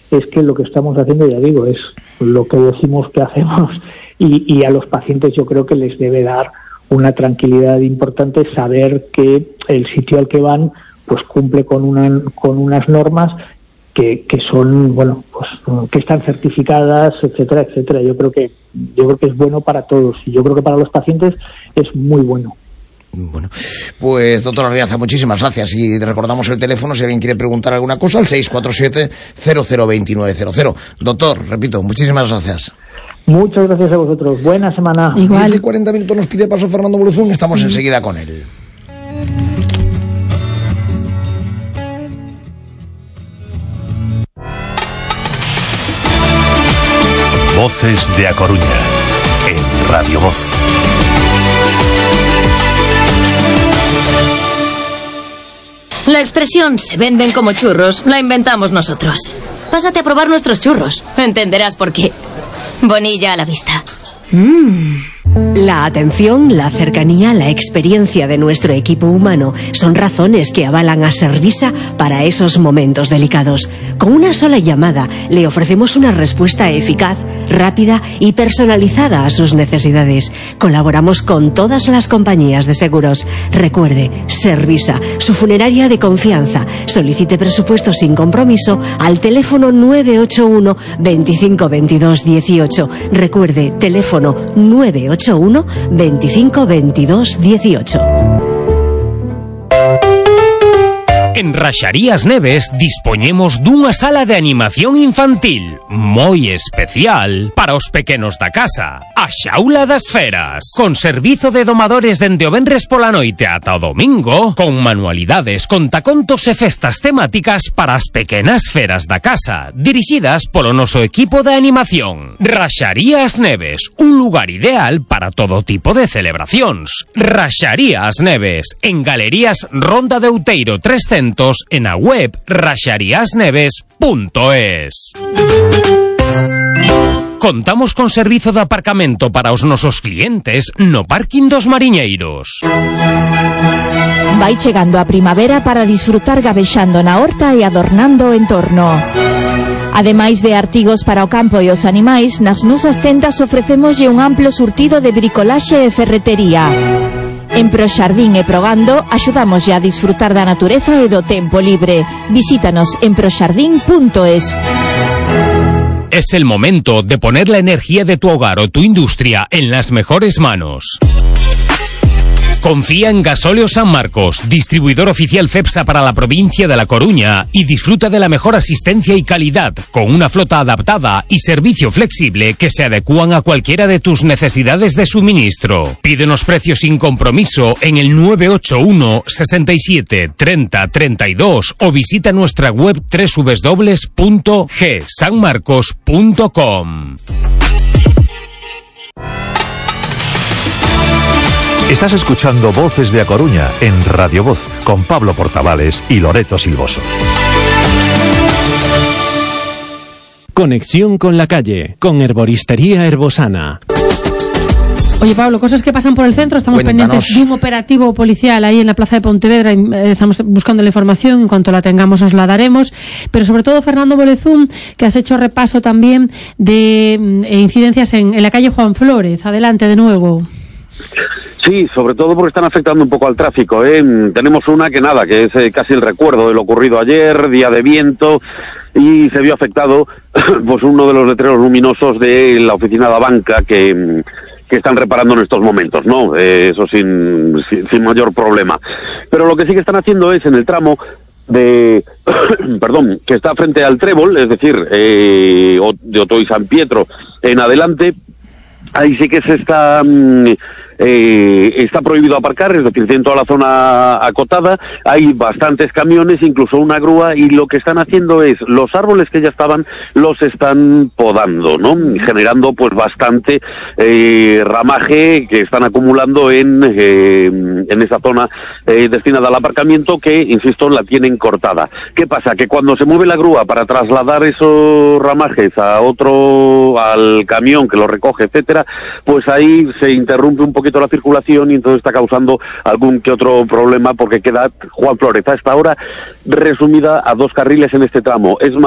es que lo que estamos haciendo, ya digo, es lo que decimos que hacemos, y a los pacientes yo creo que les debe dar una tranquilidad importante saber que el sitio al que van pues cumple con unas normas que son, bueno, pues que están certificadas, etcétera, etcétera. Yo creo que es bueno para todos, y yo creo que para los pacientes es muy bueno. Bueno, pues doctor Arriaza, muchísimas gracias, y recordamos el teléfono si alguien quiere preguntar alguna cosa, el 647-002900. Doctor, repito, muchísimas gracias. Muchas gracias a vosotros, buena semana. Igual. 10 y 40 minutos nos pide paso Fernando Bolezún, estamos enseguida con él. Voces de A Coruña, en Radio Voz. La expresión "se venden como churros" la inventamos nosotros. Pásate a probar nuestros churros. Entenderás por qué. Bonilla a la vista. La atención, la cercanía, la experiencia de nuestro equipo humano son razones que avalan a Servisa para esos momentos delicados. Con una sola llamada le ofrecemos una respuesta eficaz, rápida y personalizada a sus necesidades. Colaboramos con todas las compañías de seguros. Recuerde, Servisa, su funeraria de confianza. Solicite presupuesto sin compromiso al teléfono 981 25 22 18. Recuerde, teléfono 981 25 22 18. En Raxarías Neves dispoñemos dunha sala de animación infantil moi especial para os pequenos da casa, a Xaula das Feras, con servizo de domadores dende o venres pola noite ata o domingo, con manualidades, contacontos e festas temáticas para as pequenas feras da casa, dirixidas polo noso equipo de animación. Raxarías Neves, un lugar ideal para todo tipo de celebracións. Raxarías Neves, en Galerías Ronda de Outeiro 300, en a web raxariasneves.es. Contamos con servizo de aparcamento para os nosos clientes no parking dos Mariñeiros. Vai chegando a primavera para disfrutar gabexando na horta e adornando o entorno. Ademais de artigos para o campo e os animais, nas nosas tendas ofrecémoslle un amplo surtido de bricolaxe e ferretería. En Proxardín e Progando axudámoslle a disfrutar da natureza e do tempo libre. Visítanos en proxardín.es. Es el momento de poner la energía de tu hogar o tu industria en las mejores manos. Confía en Gasóleo San Marcos, distribuidor oficial Cepsa para la provincia de La Coruña, y disfruta de la mejor asistencia y calidad, con una flota adaptada y servicio flexible que se adecúan a cualquiera de tus necesidades de suministro. Pídenos precios sin compromiso en el 981 67 30 32 o visita nuestra web www.gsanmarcos.com. Estás escuchando Voces de A Coruña en Radio Voz con Pablo Portavales y Loreto Silvoso. Conexión con la calle, con Herboristería Herbosana. Oye, Pablo, cosas que pasan por el centro. Estamos pendientes de un operativo policial ahí en la plaza de Pontevedra. Estamos buscando la información. En cuanto la tengamos os la daremos. Pero sobre todo, Fernando Bolezún, que has hecho repaso también de incidencias en la calle Juan Flórez. Adelante de nuevo. Sí, sobre todo porque están afectando un poco al tráfico, ¿eh? Tenemos una que es casi el recuerdo de lo ocurrido ayer, día de viento, y se vio afectado pues uno de los letreros luminosos de la oficina de banca que están reparando en estos momentos, ¿no? Eso sin mayor problema. Pero lo que sí que están haciendo es en el tramo de perdón, que está frente al Trébol, es decir, de Oto y San Pietro en adelante. Ahí sí que se está prohibido aparcar, es decir, en toda la zona acotada hay bastantes camiones, incluso una grúa, y lo que están haciendo es, los árboles que ya estaban, los están podando, ¿no? Generando pues bastante ramaje que están acumulando en esa zona destinada al aparcamiento, que, insisto, la tienen cortada. ¿Qué pasa? Que cuando se mueve la grúa para trasladar esos ramajes al camión que lo recoge, etcétera, pues ahí se interrumpe un poquito la circulación y entonces está causando algún que otro problema, porque queda Juan Flórez a esta hora resumida a 2 carriles en este tramo. Es más,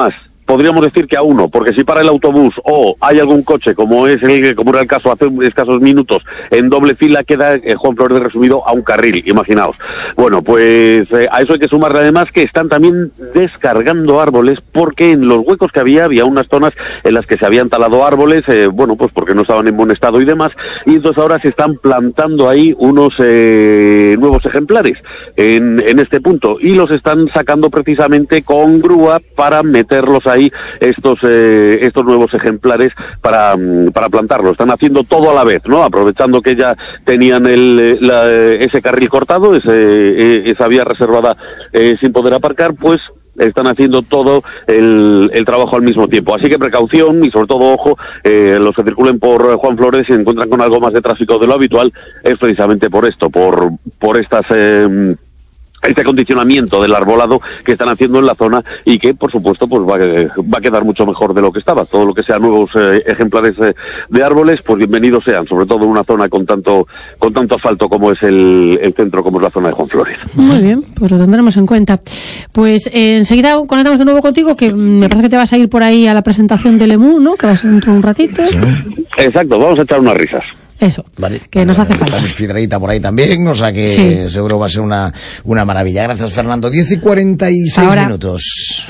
podríamos decir que a uno, porque si para el autobús o hay algún coche, como era el caso hace escasos minutos, en doble fila queda Juan Flórez resumido a un carril, imaginaos. Bueno, pues a eso hay que sumarle además que están también descargando árboles, porque en los huecos que había unas zonas en las que se habían talado árboles, bueno, pues porque no estaban en buen estado y demás, y entonces ahora se están plantando ahí unos nuevos ejemplares en este punto, y los están sacando precisamente con grúa para meterlos ahí, estos nuevos ejemplares para plantarlos. Están haciendo todo a la vez, ¿no? Aprovechando que ya tenían ese carril cortado, esa vía reservada sin poder aparcar, pues están haciendo todo el trabajo al mismo tiempo. Así que precaución y sobre todo ojo, los que circulen por Juan Flórez, si se encuentran con algo más de tráfico de lo habitual, es precisamente por esto, por estas este acondicionamiento del arbolado que están haciendo en la zona, y que por supuesto pues va a quedar mucho mejor de lo que estaba. Todo lo que sean nuevos ejemplares de árboles, pues bienvenidos sean, sobre todo en una zona con tanto asfalto como es el centro, como es la zona de Juan Flórez. Muy bien, pues lo tendremos en cuenta. Pues enseguida conectamos de nuevo contigo, que me parece que te vas a ir por ahí a la presentación del EMU, ¿no? Que vas dentro de un ratito. Sí. Exacto, vamos a echar unas risas. Eso, vale, que nos hace falta. Tenemos Piedradita por ahí también, o sea que sí, seguro va a ser una maravilla. Gracias, Fernando. 10:46 minutos.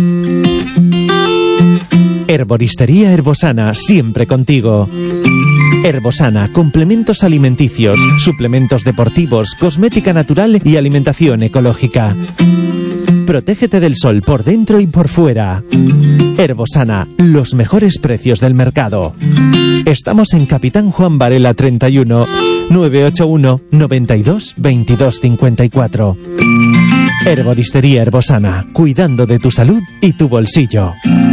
Herboristería Herbosana, siempre contigo. Herbosana, complementos alimenticios, suplementos deportivos, cosmética natural y alimentación ecológica. Protégete del sol por dentro y por fuera. Herbosana, los mejores precios del mercado. Estamos en Capitán Juan Varela 31, 981 92 22 54. Herboristería Herbosana, cuidando de tu salud y tu bolsillo.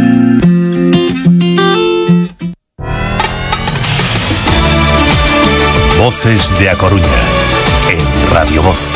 Voces de A Coruña, en Radio Voz.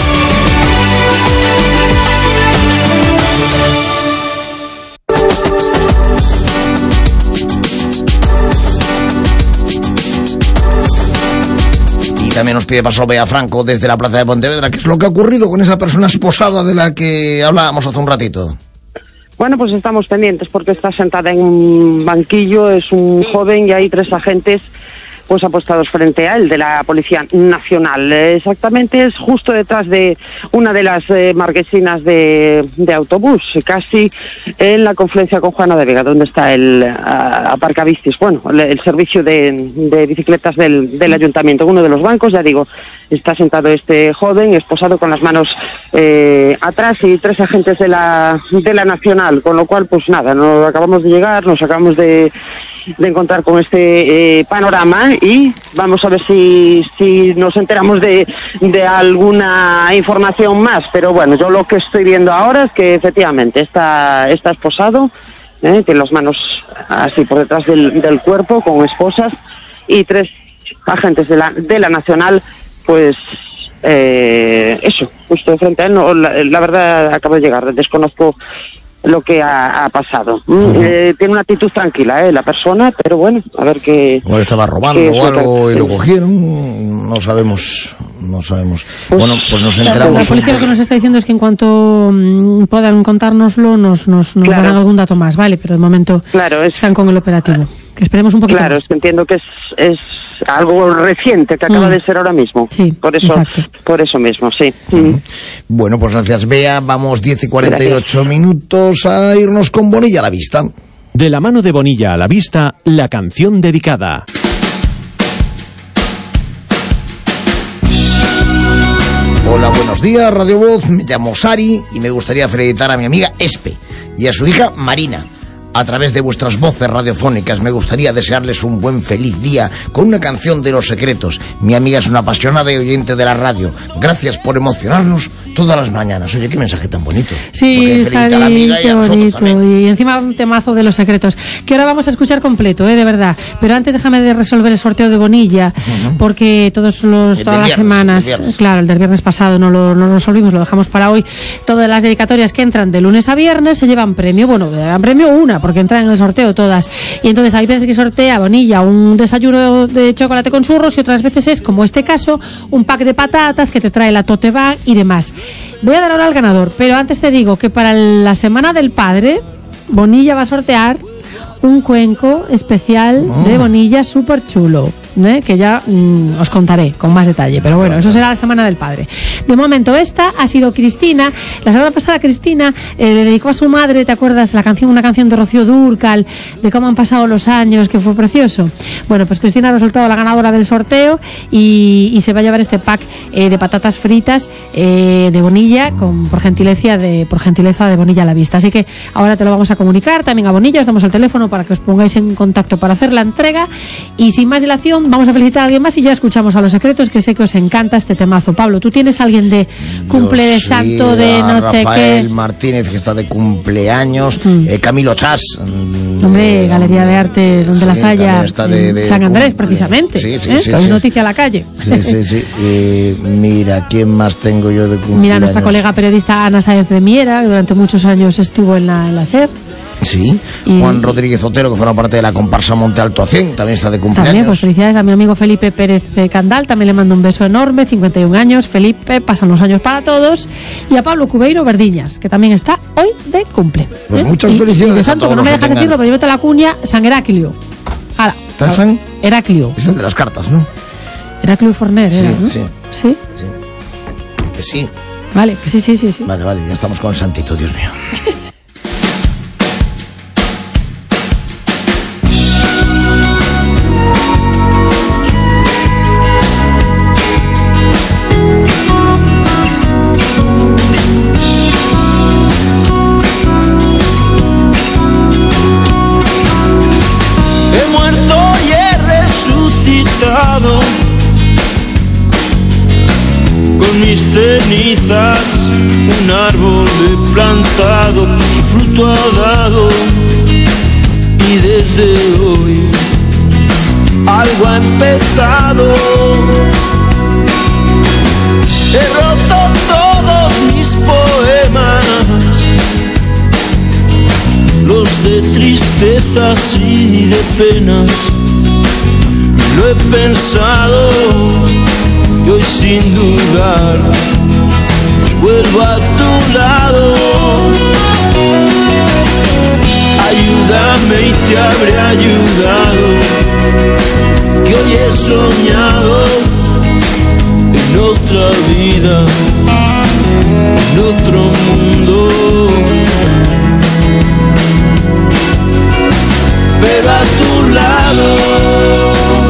También nos pide paso Bea Franco desde la plaza de Pontevedra. ¿Qué es lo que ha ocurrido con esa persona esposada de la que hablábamos hace un ratito? Bueno, pues estamos pendientes porque está sentada en un banquillo, es un joven y hay 3 agentes pues apostados frente a él de la Policía Nacional. Exactamente es justo detrás de una de las marquesinas de autobús, casi en la confluencia con Juana de Vega, donde está el aparcabicis, bueno, el servicio de bicicletas del ayuntamiento. Uno de los bancos, ya digo, está sentado este joven, esposado con las manos atrás, y 3 agentes de la Nacional, con lo cual, pues nada, nos acabamos de llegar, nos acabamos de encontrar con este panorama, y vamos a ver si nos enteramos de alguna información más. Pero bueno, yo lo que estoy viendo ahora es que efectivamente está esposado, tiene las manos así por detrás del cuerpo, con esposas, y 3 agentes de la Nacional, pues eso, justo frente a él. No, la verdad, acabo de llegar, desconozco lo que ha pasado. Tiene una actitud tranquila, la persona, pero bueno, a ver qué... Igual estaba robando o algo y lo cogieron, no sabemos. Bueno, pues nos enteramos. La policía lo que nos está diciendo es que en cuanto puedan contárnoslo, nos dan algún dato más, ¿vale? Pero de momento están con el operativo. Que esperemos un poquito más. Es que entiendo que es algo reciente, que acaba de ser ahora mismo. Sí, por eso mismo, sí. Bueno, pues gracias, Bea. Vamos 10:48 minutos a irnos con Bonilla a la vista. De la mano de Bonilla a la vista, la canción dedicada. Hola, buenos días, Radio Voz. Me llamo Sari y me gustaría felicitar a mi amiga Espe y a su hija Marina. A través de vuestras voces radiofónicas me gustaría desearles un buen feliz día con una canción de Los Secretos. Mi amiga es una apasionada y oyente de la radio. Gracias por emocionarnos todas las mañanas. Oye, qué mensaje tan bonito. Sí, Sari, a la amiga y a nosotros también. Y encima un temazo de Los Secretos, que ahora vamos a escuchar completo, de verdad. Pero antes déjame de resolver el sorteo de Bonilla, porque todas las semanas, claro, el del viernes pasado no lo resolvimos, lo dejamos para hoy. Todas las dedicatorias que entran de lunes a viernes se llevan premio. Bueno, llevan premio una, porque entran en el sorteo todas. Y entonces hay veces que sortea Bonilla un desayuno de chocolate con churros, y otras veces es, como este caso, un pack de patatas que te trae la tote bag y demás. Voy a dar ahora al ganador, pero antes te digo que para la Semana del Padre, Bonilla va a sortear un cuenco especial de Bonilla súper chulo, que ya os contaré con más detalle, pero bueno, eso será la Semana del Padre. De momento esta ha sido Cristina. La semana pasada Cristina le dedicó a su madre, ¿te acuerdas? Una canción de Rocío Dúrcal, de cómo han pasado los años, que fue precioso. Bueno, pues Cristina ha resultado la ganadora del sorteo y se va a llevar este pack de patatas fritas de Bonilla por gentileza de Bonilla a la vista. Así que ahora te lo vamos a comunicar también a Bonilla, os damos el teléfono para que os pongáis en contacto para hacer la entrega, y sin más dilación vamos a felicitar a alguien más y ya escuchamos a Los Secretos, que sé que os encanta este temazo. Pablo, ¿tú tienes alguien de cumple de santo de no sé qué? Rafael Martínez, que está de cumpleaños, Camilo Chas, hombre, Galería de Arte donde las haya, de San Andrés precisamente, es noticia a la calle. Mira, ¿quién más tengo yo de cumpleaños? Mira, nuestra colega periodista Ana Sáenz de Miera, que durante muchos años estuvo en la SER. Sí, Juan Rodríguez Otero, que forma parte de la comparsa Monte Alto Acén, también está de cumpleaños. También, pues felicidades a mi amigo Felipe Pérez Candal, también le mando un beso enorme, 51 años, Felipe, pasan los años para todos. Y a Pablo Cubeiro Verdiñas, que también está hoy de cumple. Pues muchas felicidades. Y de santo, que no me dejas decirlo, pero yo te la cuña, San Heraclio. Hala. ¿San Heraclio? Es el de las cartas, ¿no? Heraclio Forner, sí, ¿no? Sí. ¿Sí? Sí. Que sí. Vale, que sí. Vale, ya estamos con el santito, Dios mío. Con mis cenizas un árbol he plantado, su fruto ha dado, y desde hoy algo ha empezado. He roto todos mis poemas, los de tristezas y de penas. Lo he pensado y hoy sin dudar vuelvo a tu lado. Ayúdame y te habré ayudado, que hoy he soñado en otra vida, en otro mundo. Pero a tu lado.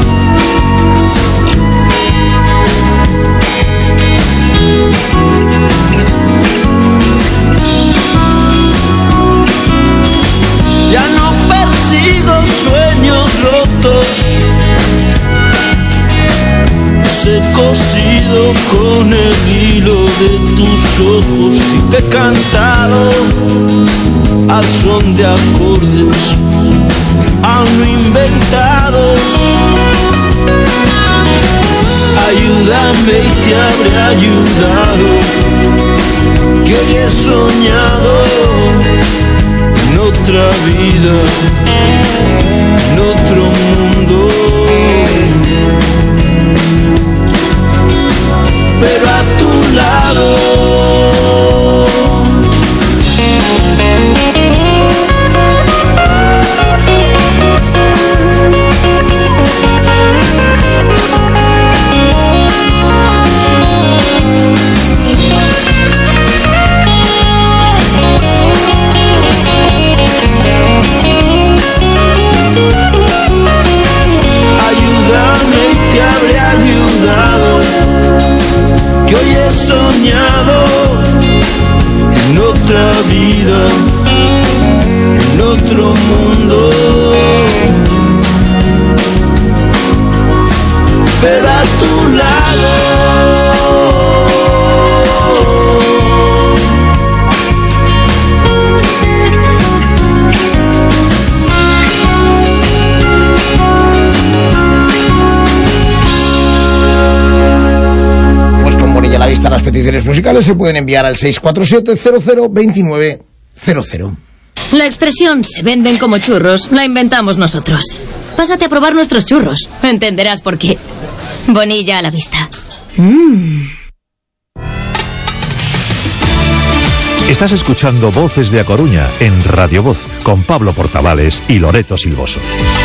Ya no persigo sueños rotos, los he cosido con el hilo de tus ojos y te he cantado al son de acordes aún no inventados. Ayúdame y te habré ayudado, que hoy he soñado en otra vida, en otro mundo. Pero a tu lado. Que hoy he soñado en otra vida, en otro mundo. Pero a tu lado. A la vista, las peticiones musicales se pueden enviar al 647-002900. La expresión "se venden como churros" la inventamos nosotros. Pásate a probar nuestros churros. Entenderás por qué. Bonilla a la vista. Estás escuchando Voces de A Coruña en Radio Voz con Pablo Portavales y Loreto Silvoso.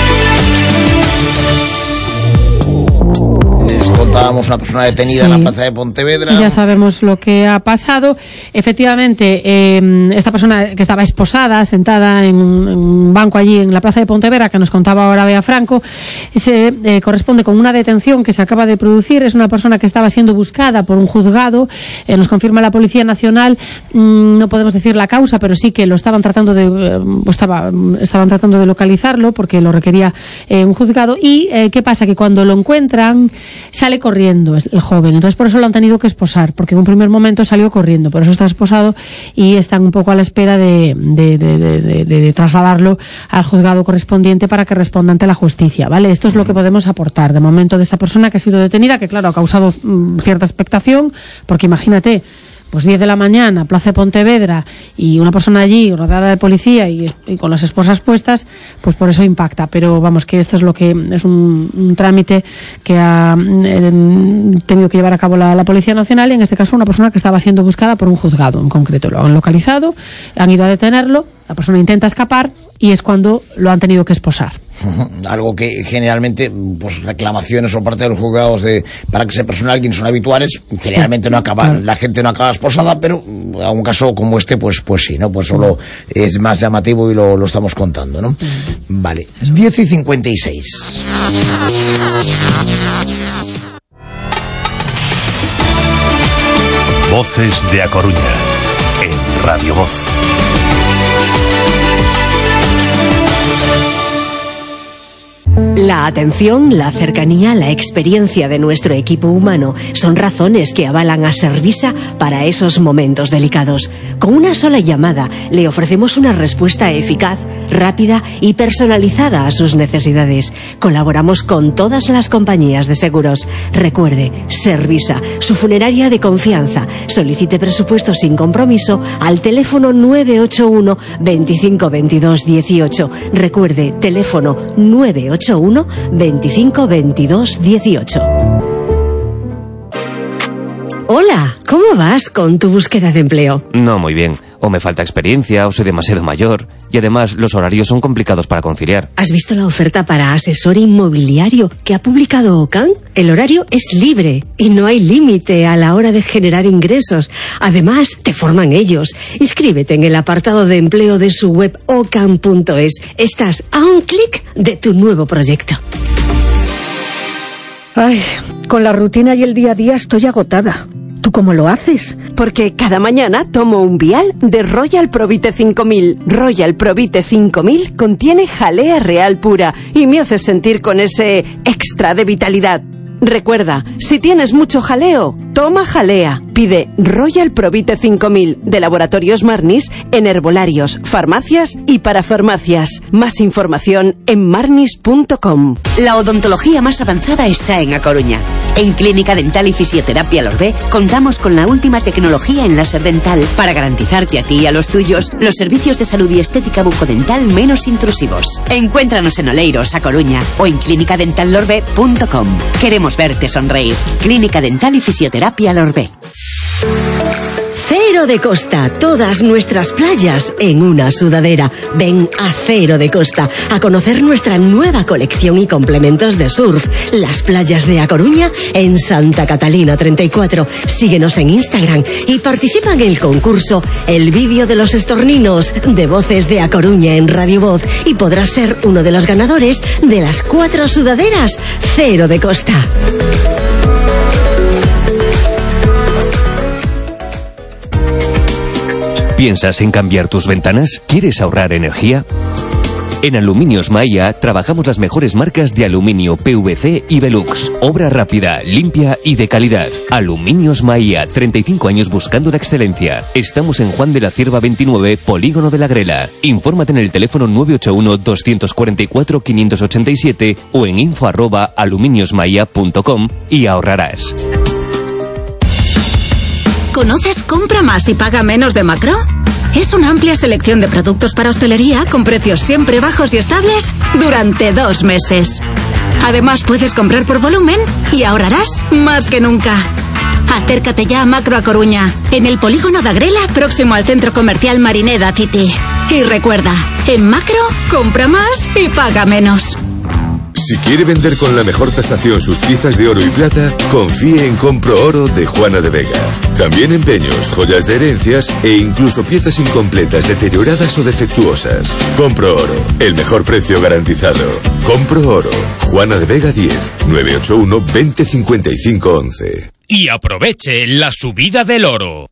Les contábamos una persona detenida en la plaza de Pontevedra. Ya sabemos lo que ha pasado. Efectivamente, esta persona que estaba esposada, sentada en un banco allí en la plaza de Pontevedra, que nos contaba ahora Bea Franco, se corresponde con una detención que se acaba de producir. Es una persona que estaba siendo buscada por un juzgado. Nos confirma la Policía Nacional. No podemos decir la causa, pero sí que lo estaban tratando estaban tratando de localizarlo porque lo requería un juzgado. Y ¿qué pasa? Que cuando lo encuentran sale corriendo el joven, entonces por eso lo han tenido que esposar, porque en un primer momento salió corriendo, por eso está esposado y están un poco a la espera de trasladarlo al juzgado correspondiente para que responda ante la justicia, ¿vale? Esto es lo que podemos aportar de momento de esta persona que ha sido detenida, que claro, ha causado cierta expectación, porque imagínate, pues 10 de la mañana, Plaza de Pontevedra, y una persona allí rodeada de policía y con las esposas puestas, pues por eso impacta. Pero vamos, que esto es lo que es un trámite que ha tenido que llevar a cabo la Policía Nacional, y en este caso una persona que estaba siendo buscada por un juzgado en concreto. Lo han localizado, han ido a detenerlo, la persona intenta escapar y es cuando lo han tenido que esposar. Algo que generalmente, pues reclamaciones por parte de los juzgados para que se persone a alguien son habituales, generalmente no acaba, la gente no acaba esposada, pero a un caso como este, pues sí, ¿no? Pues solo es más llamativo y lo estamos contando, ¿no? Vale, 10:56. Voces de A Coruña en Radio Voz. La atención, la cercanía, la experiencia de nuestro equipo humano son razones que avalan a Servisa para esos momentos delicados. Con una sola llamada le ofrecemos una respuesta eficaz, rápida y personalizada a sus necesidades. Colaboramos con todas las compañías de seguros. Recuerde, Servisa, su funeraria de confianza. Solicite presupuesto sin compromiso al teléfono 981 25 22 18. Recuerde, teléfono 981 25 22 18. Hola, ¿cómo vas con tu búsqueda de empleo? No muy bien. O me falta experiencia, o soy demasiado mayor. Y además, los horarios son complicados para conciliar. ¿Has visto la oferta para asesor inmobiliario que ha publicado OCAN? El horario es libre y no hay límite a la hora de generar ingresos. Además, te forman ellos. Inscríbete en el apartado de empleo de su web ocan.es. Estás a un clic de tu nuevo proyecto. Ay, con la rutina y el día a día estoy agotada. ¿Tú cómo lo haces? Porque cada mañana tomo un vial de Royal Provite 5000. Royal Provite 5000 contiene jalea real pura y me hace sentir con ese extra de vitalidad. Recuerda, si tienes mucho jaleo, toma jalea. Pide Royal Provite 5000 de Laboratorios Marnis en herbolarios, farmacias y parafarmacias. Más información en marnis.com. La odontología más avanzada está en A Coruña. En Clínica Dental y Fisioterapia Lorbé contamos con la última tecnología en láser dental para garantizarte a ti y a los tuyos los servicios de salud y estética bucodental menos intrusivos. Encuéntranos en Oleiros, A Coruña, o en clinicadentallorbe.com. Queremos verte sonreír. Clínica Dental y Fisioterapia Lorbé. Cero de Costa, todas nuestras playas en una sudadera. Ven a Cero de Costa a conocer nuestra nueva colección y complementos de surf. Las playas de A Coruña en Santa Catalina 34. Síguenos en Instagram y participa en el concurso El vídeo de los estorninos de Voces de A Coruña en Radio Voz y podrás ser uno de los ganadores de las 4 sudaderas Cero de Costa. ¿Piensas en cambiar tus ventanas? ¿Quieres ahorrar energía? En Aluminios Maia trabajamos las mejores marcas de aluminio, PVC y Velux. Obra rápida, limpia y de calidad. Aluminios Maia, 35 años buscando la excelencia. Estamos en Juan de la Cierva 29, Polígono de la Grela. Infórmate en el teléfono 981-244-587 o en info@aluminiosmaia.com y ahorrarás. ¿Conoces Compra Más y Paga Menos de Macro? Es una amplia selección de productos para hostelería con precios siempre bajos y estables durante 2 meses. Además, puedes comprar por volumen y ahorrarás más que nunca. Acércate ya a Macro A Coruña, en el polígono de Agrela, próximo al centro comercial Marineda City. Y recuerda, en Macro, compra más y paga menos. Si quiere vender con la mejor tasación sus piezas de oro y plata, confíe en Compro Oro de Juana de Vega. También empeños, joyas de herencias e incluso piezas incompletas, deterioradas o defectuosas. Compro Oro, el mejor precio garantizado. Compro Oro, Juana de Vega 10, 981 20 55 11. Y aproveche la subida del oro.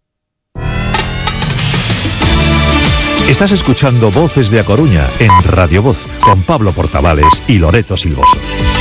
Estás escuchando Voces de A Coruña en Radio Voz con Pablo Portavales y Loreto Silvoso.